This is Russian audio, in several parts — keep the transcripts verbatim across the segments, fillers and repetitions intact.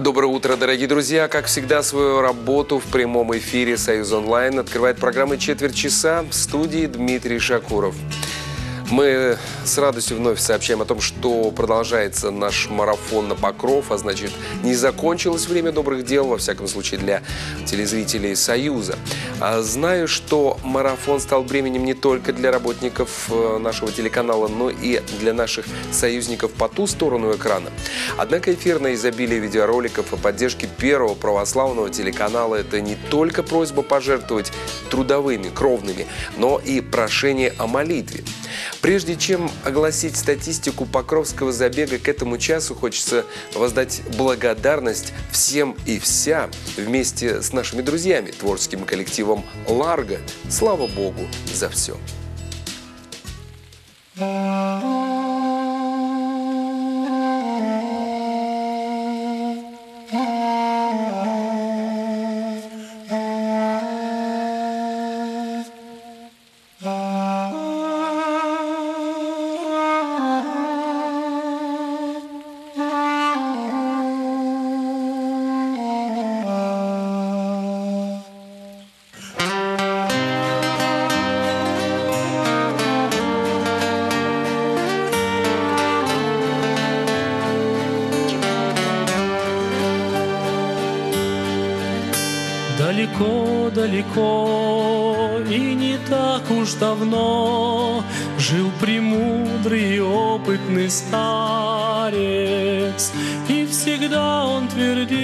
Доброе утро, дорогие друзья. Как всегда, свою работу в прямом эфире «Союз Онлайн» открывает программа «Четверть часа» в студии Дмитрий Шакуров. Мы с радостью вновь сообщаем о том, что продолжается наш марафон на Покров, а значит, не закончилось время добрых дел, во всяком случае, для телезрителей Союза. Знаю, что марафон стал бременем не только для работников нашего телеканала, но и для наших союзников по ту сторону экрана. Однако эфирное изобилие видеороликов о поддержке первого православного телеканала – это не только просьба пожертвовать трудовыми, кровными, но и прошение о молитве. Прежде чем огласить статистику покровского забега, к этому часу хочется воздать благодарность всем и вся вместе с нашими друзьями, творческим коллективом «Ларго». Слава Богу за все! Далеко-далеко и не так уж давно жил премудрый и опытный старец, и всегда он твердил,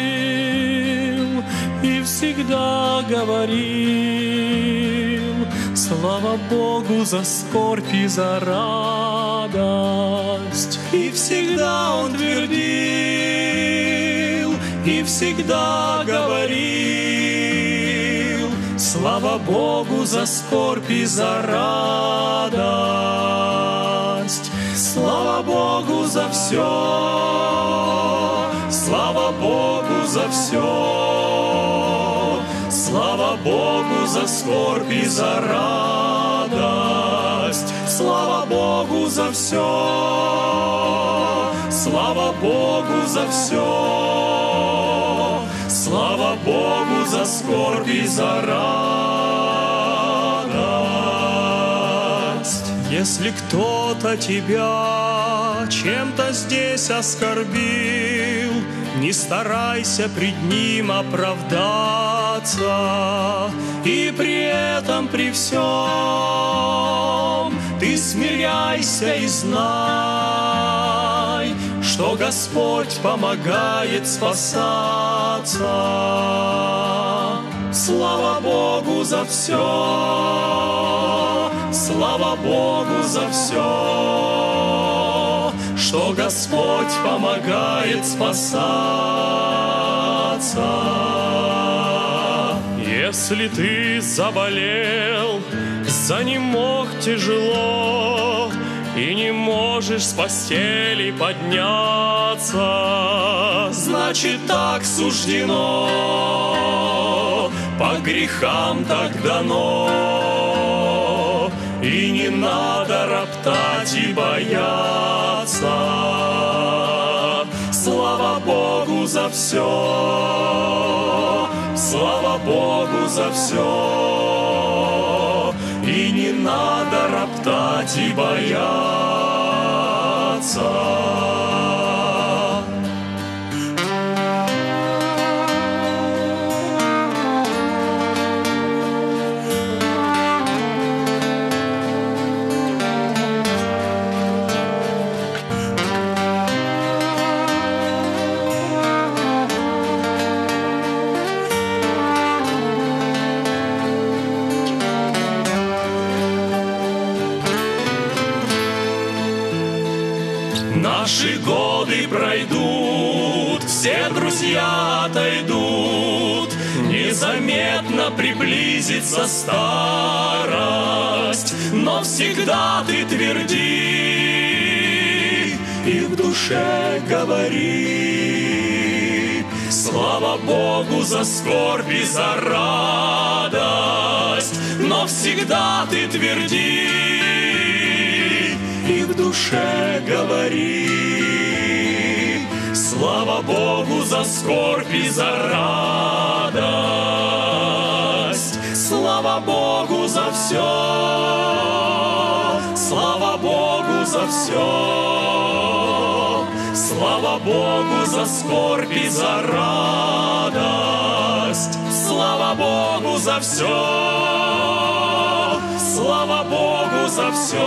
и всегда говорил: слава Богу за скорбь и за радость. И всегда он твердил, и всегда говорил: слава Богу за скорбь и за радость. Слава Богу за все, слава Богу за все, слава Богу за скорбь и за радость. Слава Богу за все, слава Богу за все, слава Богу за скорбь и за радость. Если кто-то тебя чем-то здесь оскорбил, не старайся пред ним оправдаться, и при этом при всем ты смиряйся и знай, что Господь помогает спасаться. Слава Богу за все, слава Богу за все, что Господь помогает спасаться. Если ты заболел, занемог тяжело, и не можешь с постели подняться, значит, так суждено, по грехам так дано, и не надо роптать и бояться. Слава Богу за все, слава Богу за все, и не надо роптать и бояться. Наши годы пройдут, все друзья отойдут, незаметно приблизится старость, но всегда ты тверди и в душе говори: слава Богу за скорбь и за радость, но всегда ты тверди и в душе говори: слава Слава Богу за скорбь и за радость. Слава Богу за все. Слава Богу за все. Слава Богу за скорбь и за радость. Слава Богу за все. Слава Богу за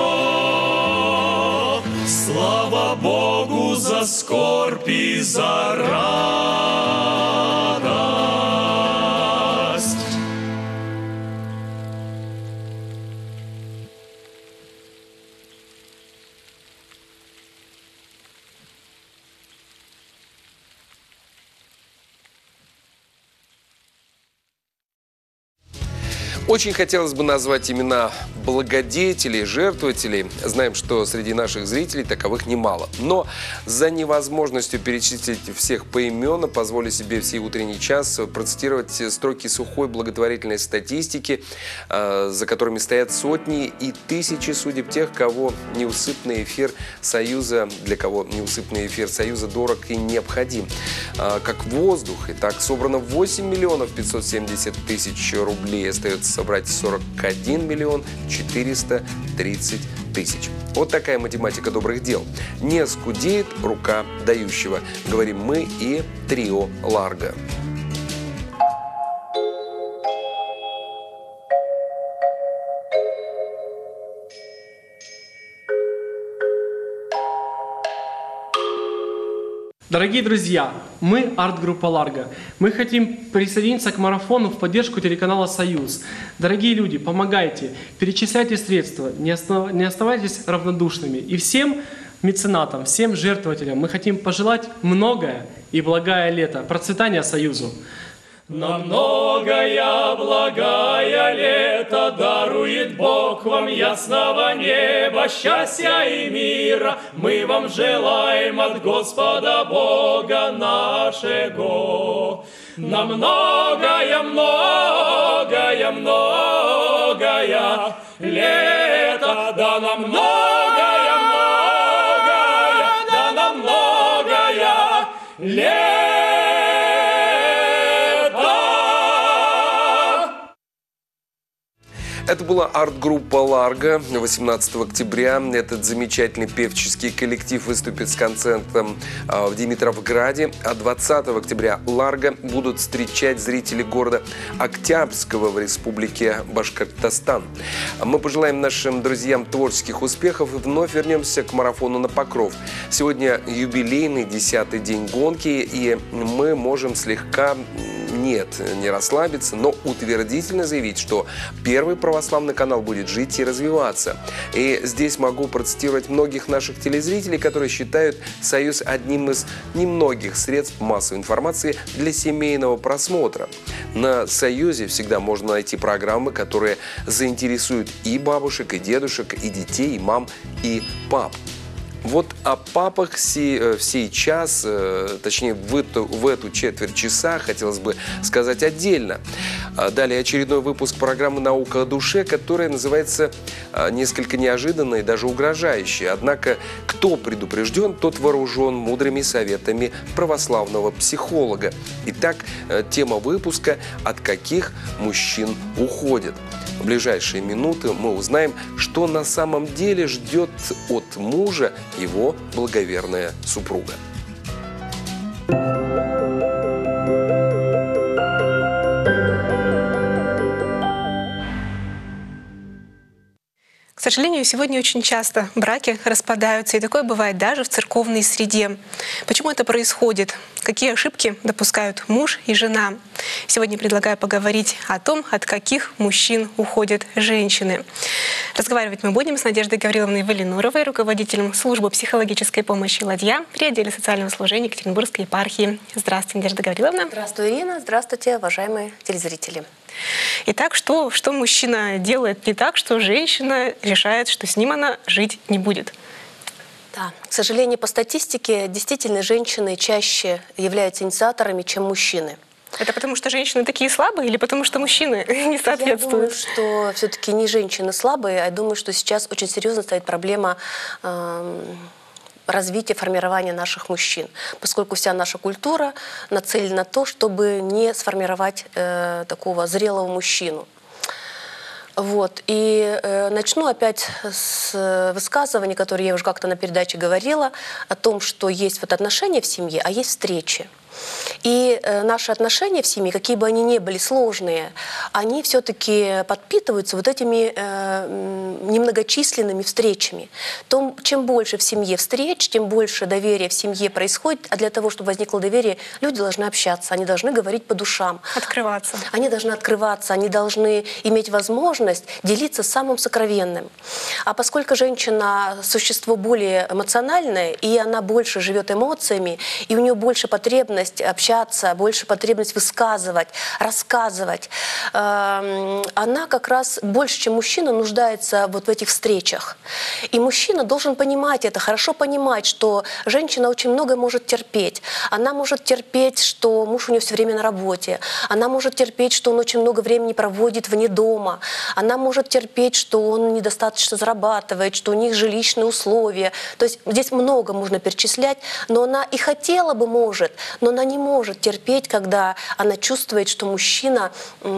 все. Слава Богу за скорбь и за радость. Очень хотелось бы назвать имена благодетелей, жертвователей. Знаем, что среди наших зрителей таковых немало. Но за невозможностью перечислить всех поименно позволю себе в сей утренний час процитировать строки сухой благотворительной статистики, за которыми стоят сотни и тысячи судеб тех, кого неусыпный эфир Союза, для кого неусыпный эфир Союза дорог и необходим. Как воздух. Итак, собрано восемь миллионов пятьсот семьдесят тысяч рублей. Остается собрать сорок один миллион четыреста тридцать тысяч. Вот такая математика добрых дел. Не скудеет рука дающего. Говорим мы и трио Ларго. Дорогие друзья, мы арт-группа Ларго. Мы хотим присоединиться к марафону в поддержку телеканала «Союз». Дорогие люди, помогайте, перечисляйте средства, не, остав... не оставайтесь равнодушными. И всем меценатам, всем жертвователям мы хотим пожелать многое и благое лето, процветания Союзу. На многое благое лето дарует Бог вам ясного неба, счастья и мира. Мы вам желаем от Господа Бога нашего. На многое, многое, многое лето, да на многое, многое, да на многое лето. Это была арт-группа Ларго. восемнадцатого октября этот замечательный певческий коллектив выступит с концертом в Димитровграде. А двадцатого октября Ларго будут встречать зрители города Октябрьского в республике Башкортостан. Мы пожелаем нашим друзьям творческих успехов и вновь вернемся к марафону на Покров. Сегодня юбилейный десятый день гонки, и мы можем слегка, нет, не расслабиться, но утвердительно заявить, что первый православный канал будет жить и развиваться. И здесь могу процитировать многих наших телезрителей, которые считают «Союз» одним из немногих средств массовой информации для семейного просмотра. На «Союзе» всегда можно найти программы, которые заинтересуют и бабушек, и дедушек, и детей, и мам, и пап. Вот о папах сей, сей час, точнее в эту, в эту четверть часа хотелось бы сказать отдельно. Далее очередной выпуск программы «Наука о душе», которая называется несколько неожиданно и даже угрожающе. Однако, кто предупрежден, тот вооружен мудрыми советами православного психолога. Итак, тема выпуска «От каких мужчин уходят?». В ближайшие минуты мы узнаем, что на самом деле ждет от мужа его благоверная супруга. К сожалению, сегодня очень часто браки распадаются, и такое бывает даже в церковной среде. Почему это происходит? Какие ошибки допускают муж и жена? Сегодня предлагаю поговорить о том, от каких мужчин уходят женщины. Разговаривать мы будем с Надеждой Гавриловной Валинуровой, руководителем службы психологической помощи «Ладья» при отделе социального служения Екатеринбургской епархии. Здравствуйте, Надежда Гавриловна. Здравствуй, Ирина. Здравствуйте, уважаемые телезрители. Итак, что, что мужчина делает не так, что женщина решает, что с ним она жить не будет? Да, к сожалению, по статистике, действительно, женщины чаще являются инициаторами, чем мужчины. Это потому, что женщины такие слабые или потому, что мужчины не соответствуют? Я думаю, что все-таки не женщины слабые, а я думаю, что сейчас очень серьезно стоит проблема э, развития, формирования наших мужчин, поскольку вся наша культура нацелена на то, чтобы не сформировать э, такого зрелого мужчину. Вот. И э, начну опять с высказывания, которое я уже как-то на передаче говорила, о том, что есть вот отношения в семье, а есть встречи. И э, наши отношения в семье, какие бы они ни были сложные, они все-таки подпитываются вот этими э, немногочисленными встречами. То, чем больше в семье встреч, тем больше доверия в семье происходит. А для того, чтобы возникло доверие, люди должны общаться, они должны говорить по душам. Открываться. Они должны открываться, они должны иметь возможность делиться самым сокровенным. А поскольку женщина – существо более эмоциональное, и она больше живет эмоциями, и у нее больше потребность общаться, больше потребность высказывать, рассказывать. Она как раз больше, чем мужчина, нуждается вот в этих встречах. И мужчина должен понимать это, хорошо понимать, что женщина очень много может терпеть. Она может терпеть, что муж у нее все время на работе. Она может терпеть, что он очень много времени проводит вне дома. Она может терпеть, что он недостаточно зарабатывает, что у них жилищные условия. То есть здесь много можно перечислять, но она и хотела бы, может, но она не может терпеть, когда она чувствует, что мужчина,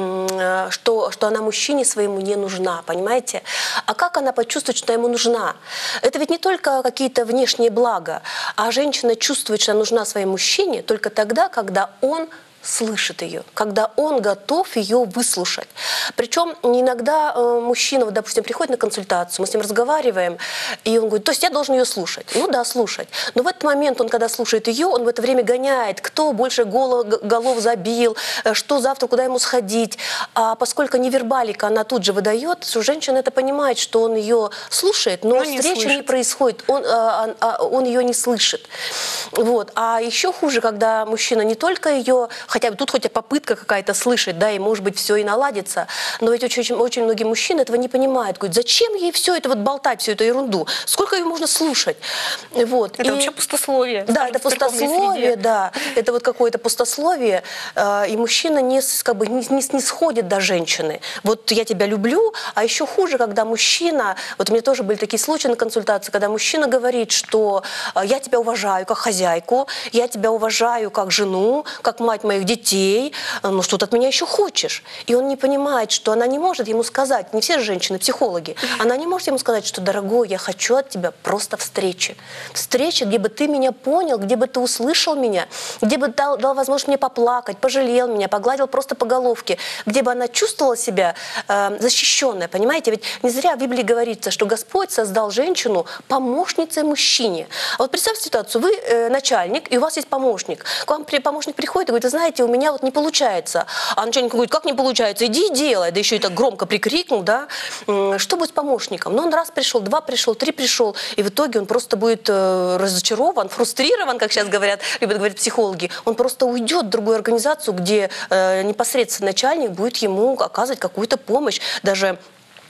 что, что она мужчине своему не нужна, понимаете? А как она почувствует, что она ему нужна? Это ведь не только какие-то внешние блага, а женщина чувствует, что она нужна своему мужчине только тогда, когда он слышит ее, когда он готов ее выслушать. Причем иногда э, мужчина, вот, допустим, приходит на консультацию, мы с ним разговариваем, и он говорит, то есть я должен ее слушать. Ну да, слушать. Но в этот момент он, когда слушает ее, он в это время гоняет, кто больше голов, голов забил, что завтра, куда ему сходить. А поскольку невербалика она тут же выдает, что женщина это понимает, что он ее слушает, но, но встреча не, не происходит, он, а, а, он ее не слышит. Вот. А еще хуже, когда мужчина не только ее, хотя бы тут хоть попытка какая-то слышать, да, и может быть все и наладится, но ведь очень, очень многие мужчины этого не понимают. Говорят, зачем ей все это вот болтать, всю эту ерунду? Сколько ее можно слушать? Вот. Это и, вообще пустословие. Да, это пустословие, да. Это вот какое-то пустословие, э, и мужчина не, как бы, не, не, не сходит до женщины. Вот я тебя люблю, а еще хуже, когда мужчина, вот у меня тоже были такие случаи на консультации, когда мужчина говорит, что э, я тебя уважаю как хозяйку, я тебя уважаю как жену, как мать моих детей, ну что ты от меня еще хочешь? И он не понимает, что она не может ему сказать, не все женщины психологи, она не может ему сказать, что, дорогой, я хочу от тебя просто встречи. Встречи, где бы ты меня понял, где бы ты услышал меня, где бы дал, дал возможность мне поплакать, пожалел меня, погладил просто по головке, где бы она чувствовала себя э, защищенной, понимаете? Ведь не зря в Библии говорится, что Господь создал женщину помощницей мужчине. А вот представьте ситуацию, вы э, начальник, и у вас есть помощник. К вам при, помощник приходит и говорит, вы знаете, у меня вот не получается. А начальник говорит, как не получается? Иди и делай. Да еще и так громко прикрикнул, да. Что будет с помощником? Ну, он раз пришел, два пришел, три пришел, и в итоге он просто будет э, разочарован, фрустрирован, как сейчас говорят, любят говорить психологи. Он просто уйдет в другую организацию, где э, непосредственно начальник будет ему оказывать какую-то помощь, даже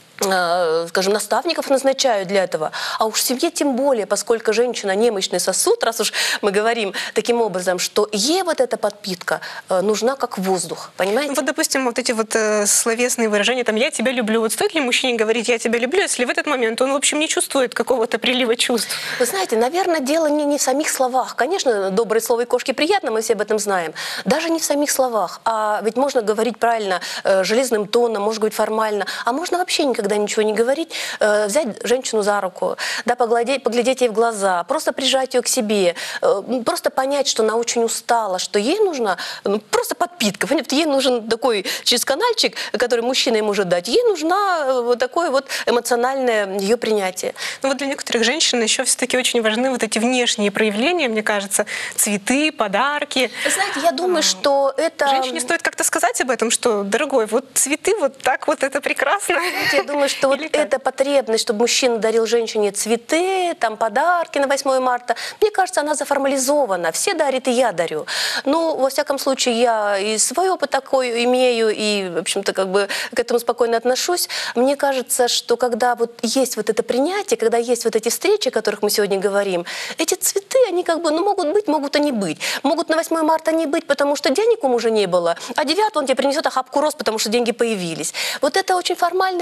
скажем, наставников назначают для этого. А уж в семье тем более, поскольку женщина немощный сосуд, раз уж мы говорим таким образом, что ей вот эта подпитка нужна как воздух, понимаете? Вот, допустим, вот эти вот э, словесные выражения, там, я тебя люблю, вот стоит ли мужчине говорить, я тебя люблю, если в этот момент он, в общем, не чувствует какого-то прилива чувств? Вы знаете, наверное, дело не, не в самих словах. Конечно, добрые слова и кошки приятно, мы все об этом знаем. Даже не в самих словах. А ведь можно говорить правильно, э, железным тоном, можно говорить формально, а можно вообще никогда когда ничего не говорить, э, взять женщину за руку, да, поглядеть, поглядеть ей в глаза, просто прижать ее к себе, э, просто понять, что она очень устала, что ей нужна ну, просто подпитка, понимаете, ей нужен такой через канальчик, который мужчина ему может дать, ей нужна вот такое вот эмоциональное ее принятие. Ну вот для некоторых женщин еще все-таки очень важны вот эти внешние проявления, мне кажется, цветы, подарки. Вы знаете, я думаю, что это... Женщине стоит как-то сказать об этом, что, дорогой, вот цветы, вот так вот это прекрасно. Знаете, я думаю, что вот эта потребность, чтобы мужчина дарил женщине цветы, там подарки на восьмое марта, мне кажется, она заформализована. Все дарят, и я дарю. Ну, во всяком случае, я и свой опыт такой имею, и, в общем-то, как бы к этому спокойно отношусь. Мне кажется, что когда вот есть вот это принятие, когда есть вот эти встречи, о которых мы сегодня говорим, эти цветы, они как бы, ну, могут быть, могут и не быть. Могут на восьмое марта не быть, потому что денег у мужа не было, а девятого он тебе принесет охапку роз, потому что деньги появились. Вот это очень формальные признаки,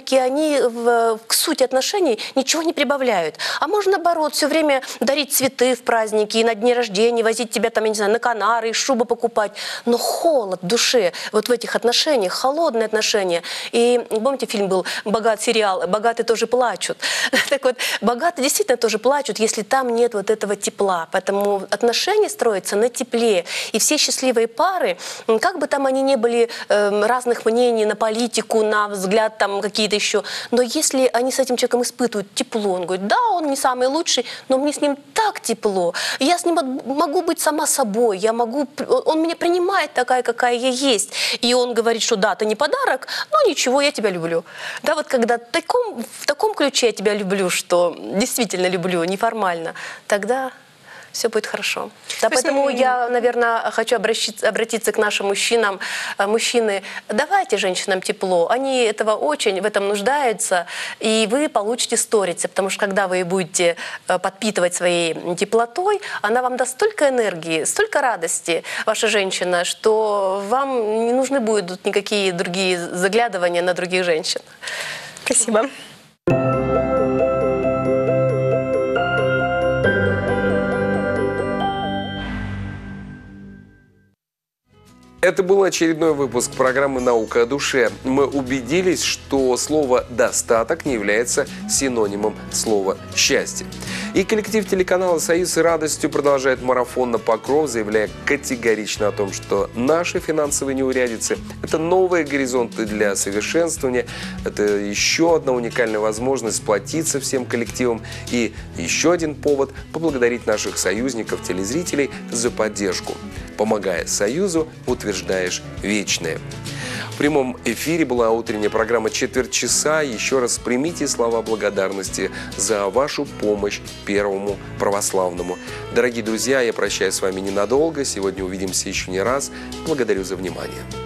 праздники, они в, к сути отношений ничего не прибавляют. А можно, наоборот, все время дарить цветы в праздники, и на дни рождения возить тебя там, я не знаю, на Канары, шубу покупать. Но холод в душе, вот в этих отношениях, холодные отношения. И помните, фильм был «Богат», сериал «Богатые тоже плачут». Так вот, богатые действительно тоже плачут, если там нет вот этого тепла. Поэтому отношения строятся на тепле. И все счастливые пары, как бы там они ни были э, разных мнений на политику, на взгляд там какие-то еще, но если они с этим человеком испытывают тепло, он говорит, да, он не самый лучший, но мне с ним так тепло, я с ним могу быть сама собой, я могу, он меня принимает такая, какая я есть. И он говорит, что да, ты не подарок, но ничего, я тебя люблю. Да, вот когда в таком, в таком ключе я тебя люблю, что действительно люблю, неформально, тогда все будет хорошо. Да, поэтому я, наверное, хочу обращиться, обратиться к нашим мужчинам. Мужчины, давайте женщинам тепло. Они этого очень, в этом нуждаются, и вы получите сторицей, потому что когда вы будете подпитывать своей теплотой, она вам даст столько энергии, столько радости, ваша женщина, что вам не нужны будут никакие другие заглядывания на других женщин. Спасибо. Это был очередной выпуск программы «Наука о душе». Мы убедились, что слово «достаток» не является синонимом слова «счастье». И коллектив телеканала «Союз» с радостью продолжает марафон на покров, заявляя категорично о том, что наши финансовые неурядицы – это новые горизонты для совершенствования, это еще одна уникальная возможность сплотиться всем коллективом и еще один повод поблагодарить наших союзников, телезрителей за поддержку. Помогая Союзу, утверждаешь вечное. В прямом эфире была утренняя программа «Четверть часа». Еще раз примите слова благодарности за вашу помощь Первому православному. Дорогие друзья, я прощаюсь с вами ненадолго. Сегодня увидимся еще не раз. Благодарю за внимание.